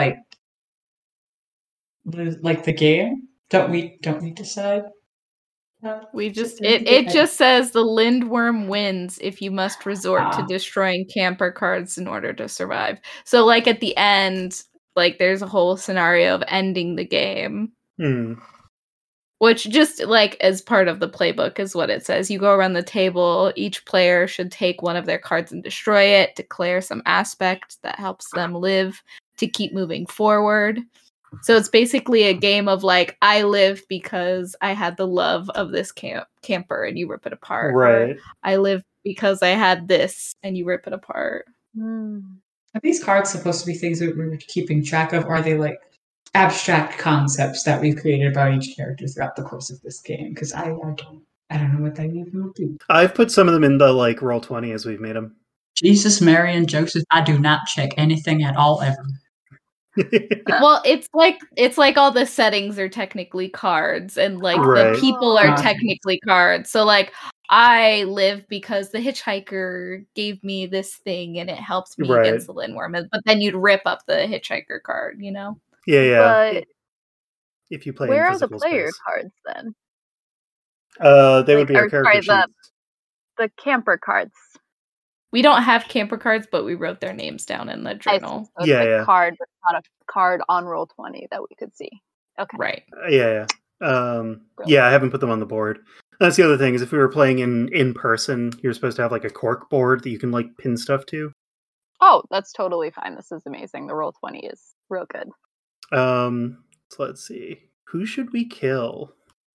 Lose the game? Don't we decide? We just it just says the Lindworm wins if you must resort to destroying camper cards in order to survive. So at the end, there's a whole scenario of ending the game. Which just as part of the playbook is what it says. You go around the table, each player should take one of their cards and destroy it, declare some aspect that helps them live to keep moving forward. So it's basically a game of I live because I had the love of this camper and you rip it apart. Right. Or, I live because I had this and you rip it apart. Are these cards supposed to be things that we're keeping track of? Or are they abstract concepts that we've created about each character throughout the course of this game? Because I don't know what they even will do. I've put some of them in the Roll20 as we've made them. Jesus, Mary, and Joseph, I do not check anything at all ever. Well, it's all the settings are technically cards and the people are technically cards. So I live because the hitchhiker gave me this thing and it helps me against the Lindworm. But then you'd rip up the hitchhiker card, Yeah. But if you play, where are the player cards then? They would be our character sheets. The camper cards. We don't have camper cards, but we wrote their names down in the journal. So it's card, but not a card on Roll20 that we could see. Okay. Right. Yeah. I haven't put them on the board. That's the other thing is if we were playing in person, you're supposed to have a cork board that you can pin stuff to. Oh, that's totally fine. This is amazing. The Roll20 is real good. So let's see. Who should we kill?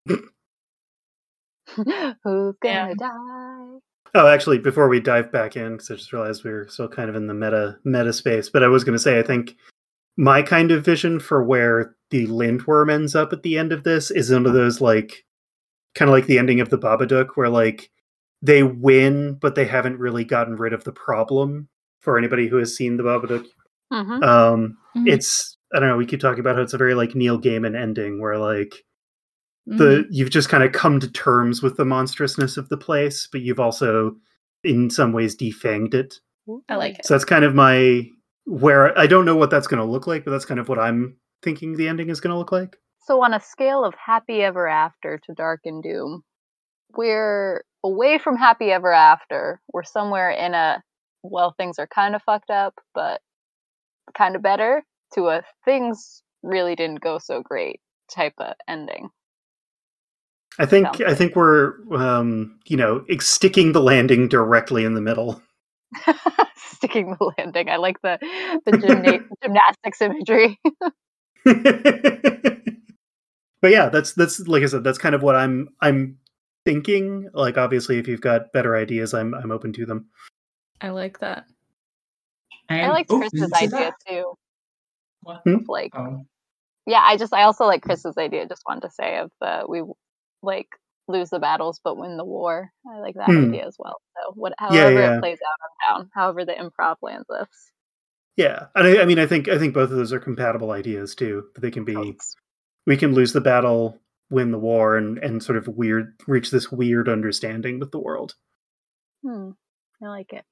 Who's gonna die? Oh, actually, before we dive back in, because I just realized we were still kind of in the meta space, but I was going to say, I think my kind of vision for where the Lindworm ends up at the end of this is one of those, kind of like the ending of the Babadook, where, they win, but they haven't really gotten rid of the problem, for anybody who has seen the Babadook. It's, I don't know, we keep talking about how it's a very, Neil Gaiman ending, where, you've just kind of come to terms with the monstrousness of the place, but you've also, in some ways, defanged it. I like it. So that's kind of where I don't know what that's going to look like, but that's kind of what I'm thinking the ending is going to look like. So on a scale of Happy Ever After to Dark and Doom, we're away from Happy Ever After. We're somewhere in things are kind of fucked up, but kind of better, to a things really didn't go so great type of ending. I think we're sticking the landing directly in the middle. Sticking the landing. I like the gymnastics imagery. But yeah, that's like I said, that's kind of what I'm thinking. Obviously, if you've got better ideas, I'm open to them. I like that. I like Chris's idea too. What? Yeah, I also like Chris's idea. Just wanted to say we lose the battles but win the war. I like that idea as well. So however it plays out on down, however the improv lands us. Yeah, and I mean, I think both of those are compatible ideas too. That they can be, we can lose the battle, win the war, and sort of reach this weird understanding with the world. I like it.